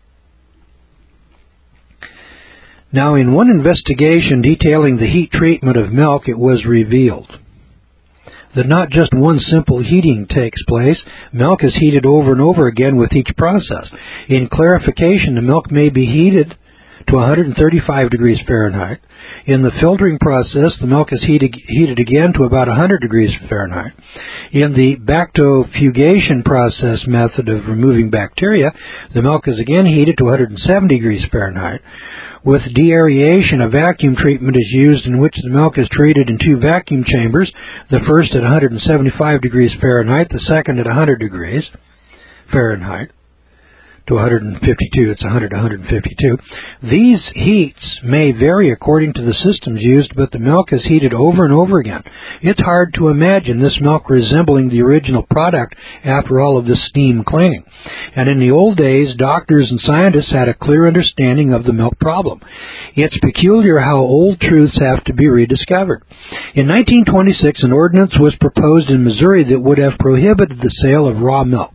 Now, in one investigation detailing the heat treatment of milk, it was revealed that not just one simple heating takes place. Milk is heated over and over again with each process. In clarification, the milk may be heated to one hundred thirty-five degrees Fahrenheit. In the filtering process, the milk is heated, heated again to about one hundred degrees Fahrenheit. In the bacterifugation process method of removing bacteria, the milk is again heated to one hundred seventy degrees Fahrenheit. With deaeration, a vacuum treatment is used in which the milk is treated in two vacuum chambers, the first at one hundred seventy-five degrees Fahrenheit, the second at one hundred degrees Fahrenheit. To one hundred fifty-two, it's one hundred to one hundred fifty-two. These heats may vary according to the systems used, but the milk is heated over and over again. It's hard to imagine this milk resembling the original product after all of this steam cleaning. And in the old days, doctors and scientists had a clear understanding of the milk problem. It's peculiar how old truths have to be rediscovered. In nineteen twenty-six, an ordinance was proposed in Missouri that would have prohibited the sale of raw milk.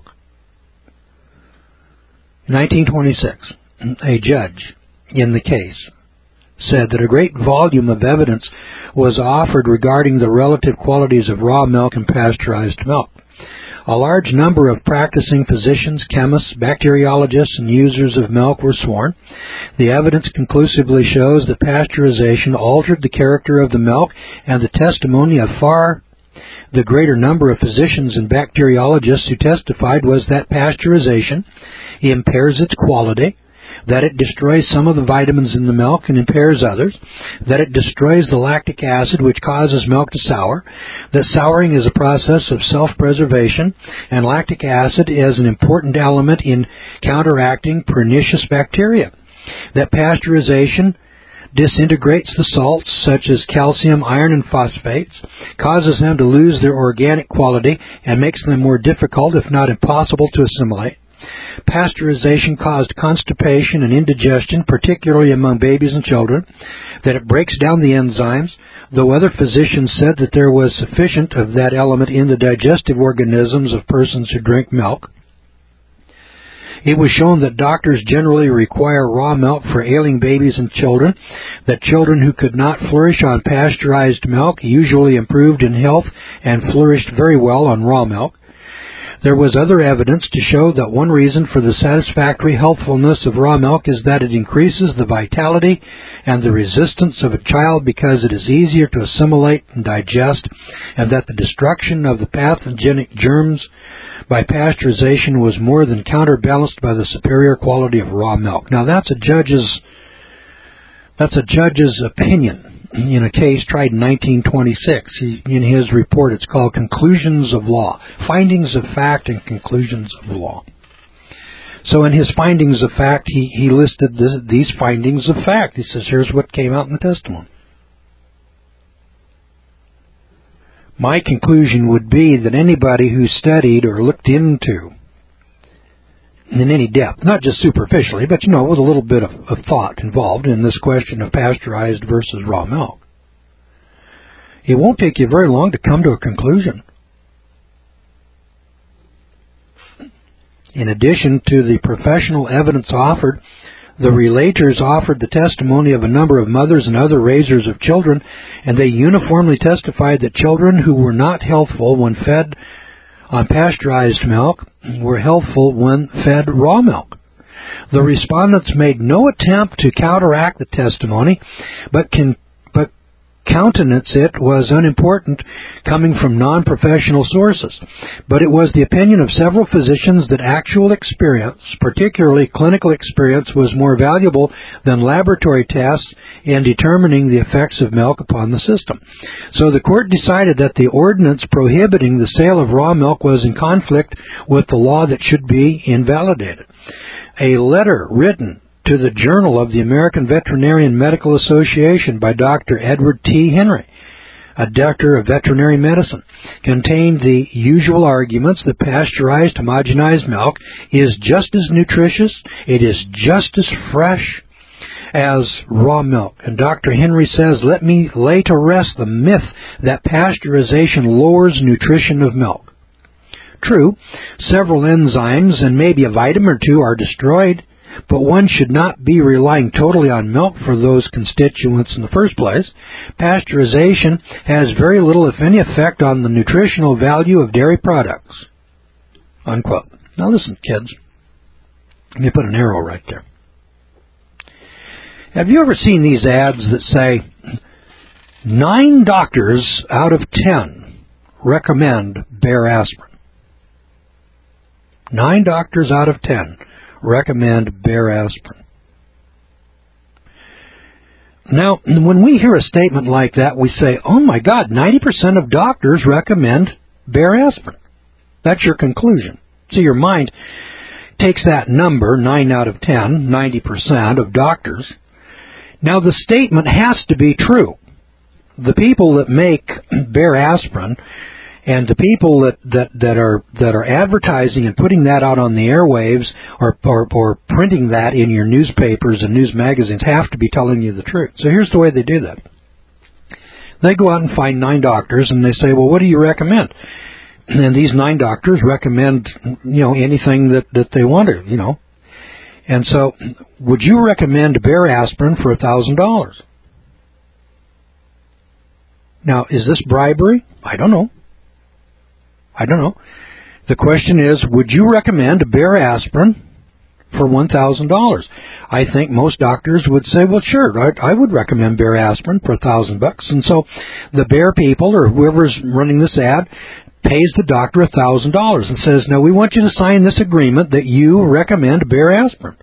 In nineteen twenty-six, a judge in the case said that a great volume of evidence was offered regarding the relative qualities of raw milk and pasteurized milk. A large number of practicing physicians, chemists, bacteriologists, and users of milk were sworn. The evidence conclusively shows that pasteurization altered the character of the milk, and the testimony of far the greater number of physicians and bacteriologists who testified was that pasteurization impairs its quality, that it destroys some of the vitamins in the milk and impairs others, that it destroys the lactic acid which causes milk to sour, that souring is a process of self-preservation, and lactic acid is an important element in counteracting pernicious bacteria, that pasteurization disintegrates the salts such as calcium, iron, and phosphates, causes them to lose their organic quality, and makes them more difficult, if not impossible, to assimilate, Pasteurization caused constipation and indigestion, particularly among babies and children, that it breaks down the enzymes, though other physicians said that there was sufficient of that element in the digestive organisms of persons who drink milk. It was shown that doctors generally require raw milk for ailing babies and children, that children who could not flourish on pasteurized milk usually improved in health and flourished very well on raw milk. There was other evidence to show that one reason for the satisfactory healthfulness of raw milk is that it increases the vitality and the resistance of a child because it is easier to assimilate and digest, and that the destruction of the pathogenic germs by pasteurization was more than counterbalanced by the superior quality of raw milk. Now that's a judge's that's a judge's opinion in a case tried in nineteen twenty-six. He, in his report, it's called Conclusions of Law, Findings of Fact and Conclusions of Law. So in his findings of fact, he, he listed this, these findings of fact. He says, here's what came out in the testimony. My conclusion would be that anybody who studied or looked into in any depth, not just superficially, but, you know, with a little bit of, of thought involved in this question of pasteurized versus raw milk, it won't take you very long to come to a conclusion. In addition to the professional evidence offered, the relators offered the testimony of a number of mothers and other raisers of children, and they uniformly testified that children who were not healthful when fed on pasteurized milk were healthful when fed raw milk. The respondents made no attempt to counteract the testimony, but can but countenance it was unimportant coming from non-professional sources. But it was the opinion of several physicians that actual experience, particularly clinical experience, was more valuable than laboratory tests in determining the effects of milk upon the system. So the court decided that the ordinance prohibiting the sale of raw milk was in conflict with the law that should be invalidated. A letter written to the Journal of the American Veterinarian Medical Association by Doctor Edward T. Henry, a doctor of veterinary medicine, contained the usual arguments that pasteurized homogenized milk is just as nutritious, it is just as fresh as raw milk. And Doctor Henry says, let me lay to rest the myth that pasteurization lowers nutrition of milk. True, several enzymes and maybe a vitamin or two are destroyed, but one should not be relying totally on milk for those constituents in the first place. Pasteurization has very little, if any, effect on the nutritional value of dairy products. Unquote. Now listen, kids. Let me put an arrow right there. Have you ever seen these ads that say, nine doctors out of ten recommend Bayer aspirin? Nine doctors out of ten recommend Bayer aspirin. Now, when we hear a statement like that, we say, oh my God, ninety percent of doctors recommend Bayer aspirin. That's your conclusion. So your mind takes that number, nine out of ten, ninety percent of doctors. Now the statement has to be true. The people that make Bayer aspirin and the people that, that, that are that are advertising and putting that out on the airwaves or, or or printing that in your newspapers and news magazines have to be telling you the truth. So here's the way they do that. They go out and find nine doctors and they say, well, what do you recommend? And these nine doctors recommend, you know, anything that, that they want to, you know. And so, would you recommend Bayer aspirin for a thousand dollars? Now, is this bribery? I don't know. I don't know. The question is, would you recommend Bayer aspirin for one thousand dollars? I think most doctors would say, well, sure, I, I would recommend Bayer aspirin for a thousand bucks. And so the Bayer people or whoever's running this ad pays the doctor a thousand dollars and says, now we want you to sign this agreement that you recommend Bayer aspirin.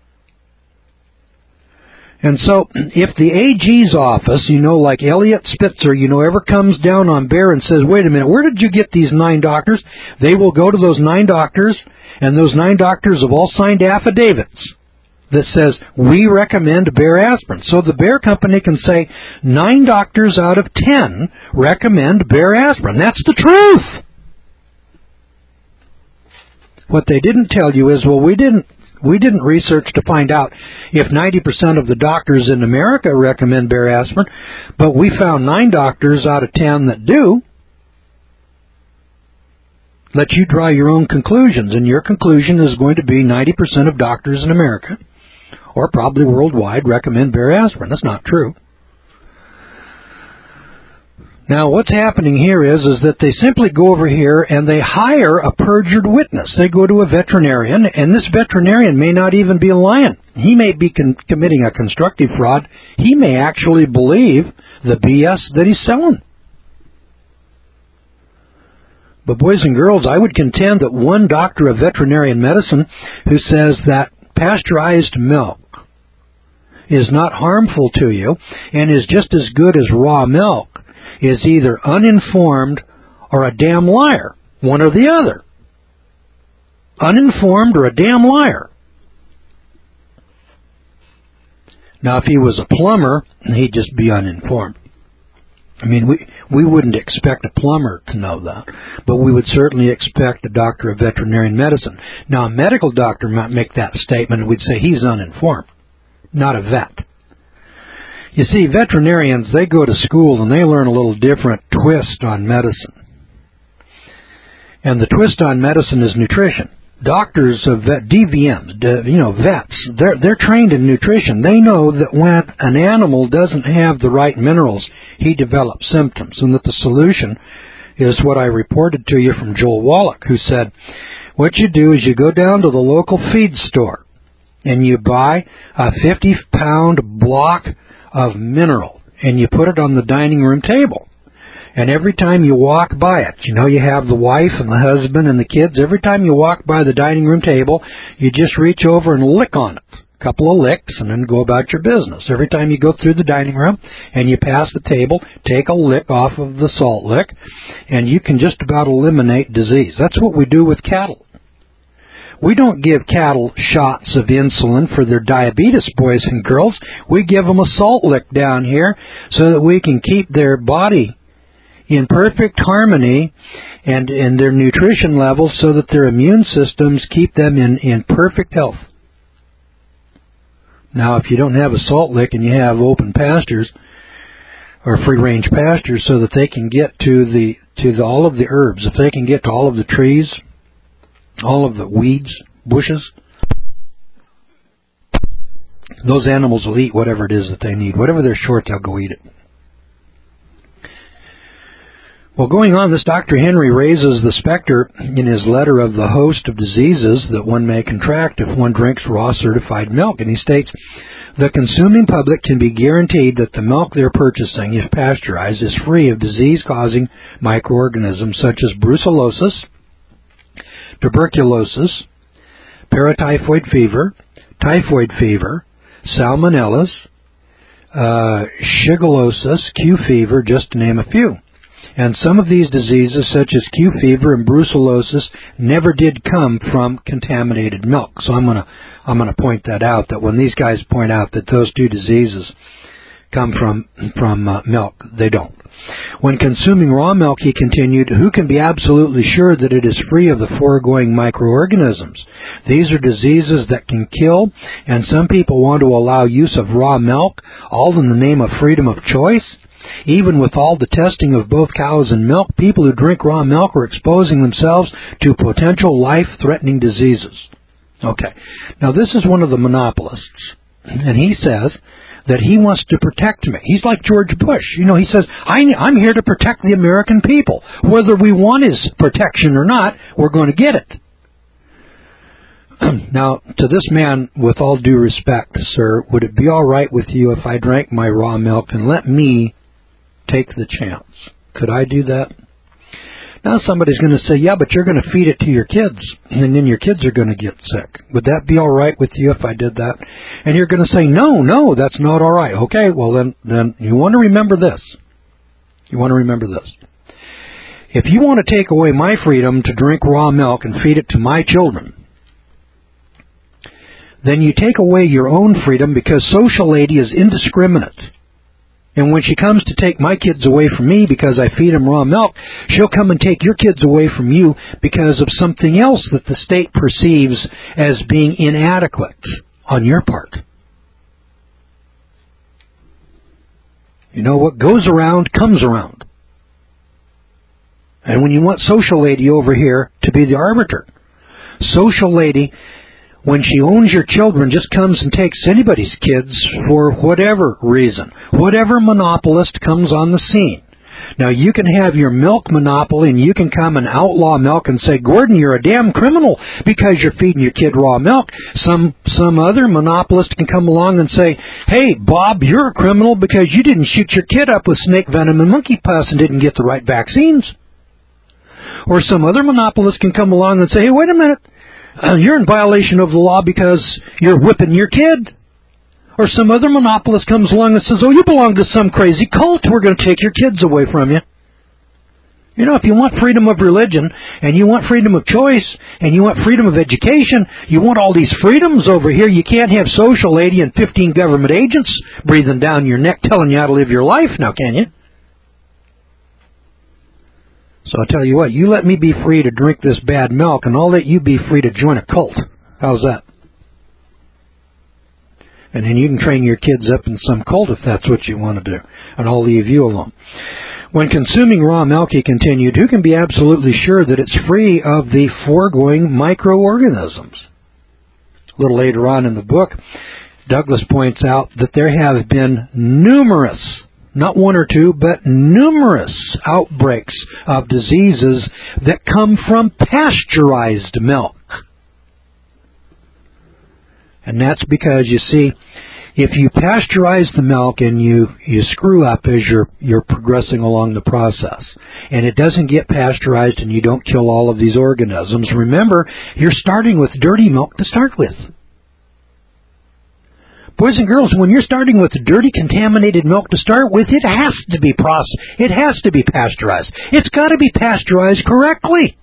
And so, if the A G's office, you know, like Elliot Spitzer, you know, ever comes down on Bayer and says, wait a minute, where did you get these nine doctors? They will go to those nine doctors, and those nine doctors have all signed affidavits that says, we recommend Bayer aspirin. So the Bayer company can say, nine doctors out of ten recommend Bayer aspirin. That's the truth. What they didn't tell you is, well, we didn't we didn't research to find out if ninety percent of the doctors in America recommend Bayer aspirin, but we found nine doctors out of ten that do. Let you draw your own conclusions, and your conclusion is going to be ninety percent of doctors in America, or probably worldwide, recommend Bayer aspirin. That's not true. Now, what's happening here is, is that they simply go over here and they hire a perjured witness. They go to a veterinarian, and this veterinarian may not even be lying. He may be con- committing a constructive fraud. He may actually believe the B S that he's selling. But boys and girls, I would contend that one doctor of veterinarian medicine who says that pasteurized milk is not harmful to you and is just as good as raw milk is either uninformed or a damn liar, one or the other. Uninformed or a damn liar. Now, if he was a plumber, he'd just be uninformed. I mean, we we wouldn't expect a plumber to know that, but we would certainly expect a doctor of veterinarian medicine. Now, a medical doctor might make that statement, and we'd say he's uninformed, not a vet. You see, veterinarians, they go to school and they learn a little different twist on medicine. And the twist on medicine is nutrition. Doctors of vet, D V Ms, you know, vets, they're, they're trained in nutrition. They know that when an animal doesn't have the right minerals, he develops symptoms, and that the solution is what I reported to you from Joel Wallach, who said, what you do is you go down to the local feed store and you buy a fifty pound block of mineral, and you put it on the dining room table. And every time you walk by it, you know, you have the wife and the husband and the kids, every time you walk by the dining room table, you just reach over and lick on it. A couple of licks, and then go about your business. Every time you go through the dining room and you pass the table, take a lick off of the salt lick, and you can just about eliminate disease. That's what we do with cattle. We don't give cattle shots of insulin for their diabetes, boys and girls. We give them a salt lick down here so that we can keep their body in perfect harmony and in their nutrition levels so that their immune systems keep them in, in perfect health. Now, if you don't have a salt lick and you have open pastures or free-range pastures so that they can get to the to the, all of the herbs, if they can get to all of the trees, all of the weeds, bushes, those animals will eat whatever it is that they need. Whatever they're short, they'll go eat it. Well, going on, this Doctor Henry raises the specter in his letter of the host of diseases that one may contract if one drinks raw certified milk. And he states, the consuming public can be guaranteed that the milk they're purchasing, if pasteurized, is free of disease-causing microorganisms such as brucellosis, tuberculosis, paratyphoid fever, typhoid fever, salmonellas, uh, shigellosis, Q fever, just to name a few. And some of these diseases, such as Q fever and brucellosis, never did come from contaminated milk. So I'm going to I'm going to point that out, that when these guys point out that those two diseases come from from uh, milk, they don't. When consuming raw milk, he continued, who can be absolutely sure that it is free of the foregoing microorganisms? These are diseases that can kill, and some people want to allow use of raw milk, all in the name of freedom of choice. Even with all the testing of both cows and milk, people who drink raw milk are exposing themselves to potential life-threatening diseases. Okay, now this is one of the monopolists, and he says that he wants to protect me. He's like George Bush. You know, he says, I, I'm here to protect the American people. Whether we want his protection or not, we're going to get it. Now, to this man, with all due respect, sir, would it be all right with you if I drank my raw milk and let me take the chance? Could I do that? Now somebody's going to say, yeah, but you're going to feed it to your kids, and then your kids are going to get sick. Would that be all right with you if I did that? And you're going to say, no, no, that's not all right. Okay, well then, then you want to remember this. You want to remember this. If you want to take away my freedom to drink raw milk and feed it to my children, then you take away your own freedom, because social lady is indiscriminate. And when she comes to take my kids away from me because I feed them raw milk, she'll come and take your kids away from you because of something else that the state perceives as being inadequate on your part. You know, what goes around comes around. And when you want social lady over here to be the arbiter, social lady, when she owns your children, just comes and takes anybody's kids for whatever reason, whatever monopolist comes on the scene. Now, you can have your milk monopoly, and you can come and outlaw milk and say, Gordon, you're a damn criminal because you're feeding your kid raw milk. Some some other monopolist can come along and say, hey, Bob, you're a criminal because you didn't shoot your kid up with snake venom and monkey pus and didn't get the right vaccines. Or some other monopolist can come along and say, hey, wait a minute. Uh, you're in violation of the law because you're whipping your kid. Or some other monopolist comes along and says, oh, you belong to some crazy cult. We're going to take your kids away from you. You know, if you want freedom of religion, and you want freedom of choice, and you want freedom of education, you want all these freedoms over here, you can't have social lady and fifteen government agents breathing down your neck telling you how to live your life now, can you? So I'll tell you what, you let me be free to drink this bad milk, and I'll let you be free to join a cult. How's that? And then you can train your kids up in some cult if that's what you want to do, and I'll leave you alone. When consuming raw milk, he continued, who can be absolutely sure that it's free of the foregoing microorganisms? A little later on in the book, Douglas points out that there have been numerous not one or two, but numerous outbreaks of diseases that come from pasteurized milk. And that's because, you see, if you pasteurize the milk and you, you screw up as you're, you're progressing along the process, and it doesn't get pasteurized and you don't kill all of these organisms, remember, you're starting with dirty milk to start with. Boys and girls, when you're starting with dirty, contaminated milk to start with, it has to be processed. It has to be pasteurized. It's got to be pasteurized correctly.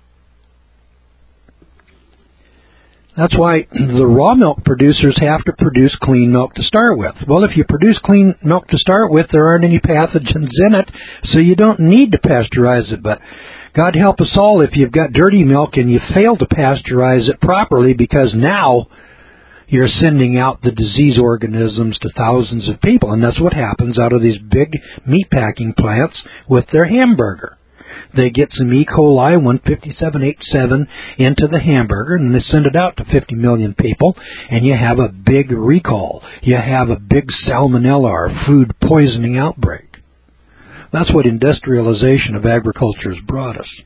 That's why the raw milk producers have to produce clean milk to start with. Well, if you produce clean milk to start with, there aren't any pathogens in it, so you don't need to pasteurize it. But God help us all if you've got dirty milk and you fail to pasteurize it properly, because now you're sending out the disease organisms to thousands of people. And that's what happens out of these big meatpacking plants with their hamburger. They get some E. coli one fifty-seven eighty-seven into the hamburger, and they send it out to fifty million people, and you have a big recall. You have a big salmonella or food poisoning outbreak. That's what industrialization of agriculture has brought us.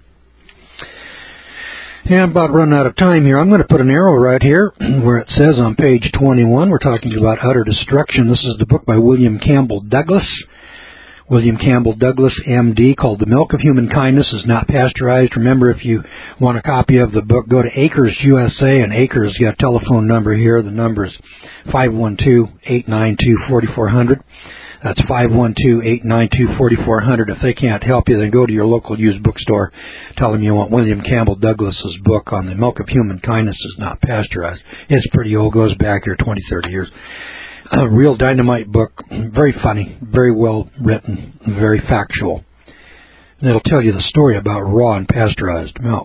Yeah, I'm about running out of time here. I'm going to put an arrow right here where it says on page twenty-one, we're talking about utter destruction. This is the book by William Campbell Douglas. William Campbell Douglas, M D, called The Milk of Human Kindness is Not Pasteurized. Remember, if you want a copy of the book, go to Acres U S A, and Acres, you got a telephone number here. The number is five one two, eight nine two, four four zero zero. That's five one two, eight nine two, four four zero zero. If they can't help you, then go to your local used bookstore. Tell them you want William Campbell Douglas's book on The Milk of Human Kindness is Not Pasteurized. It's pretty old, goes back here twenty, thirty years. A real dynamite book, very funny, very well written, very factual. And it'll tell you the story about raw and pasteurized milk.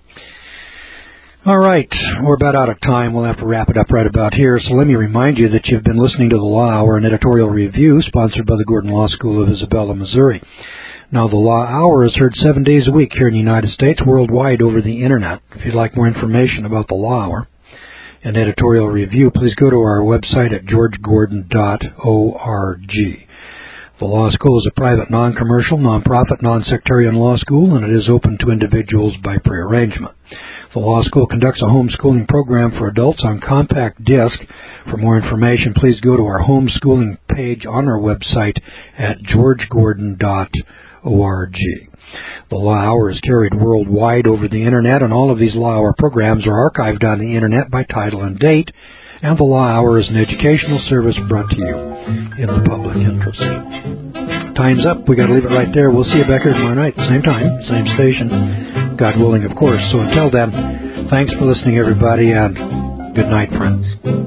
All right, we're about out of time. We'll have to wrap it up right about here. So let me remind you that you've been listening to the Law Hour, an editorial review sponsored by the Gordon Law School of Isabella, Missouri. Now, the Law Hour is heard seven days a week here in the United States, worldwide over the Internet. If you'd like more information about the Law Hour and editorial review, please go to our website at george gordon dot org. The law school is a private, non-commercial, non-profit, non-sectarian law school, and it is open to individuals by prearrangement. The law school conducts a homeschooling program for adults on compact disc. For more information, please go to our homeschooling page on our website at george gordon dot org. The Law Hour is carried worldwide over the Internet, and all of these Law Hour programs are archived on the Internet by title and date, and the Law Hour is an educational service brought to you in the public interest. Time's up. We got to leave it right there. We'll see you back here tomorrow night, same time, same station, God willing, of course. So until then, thanks for listening, everybody, and good night, friends.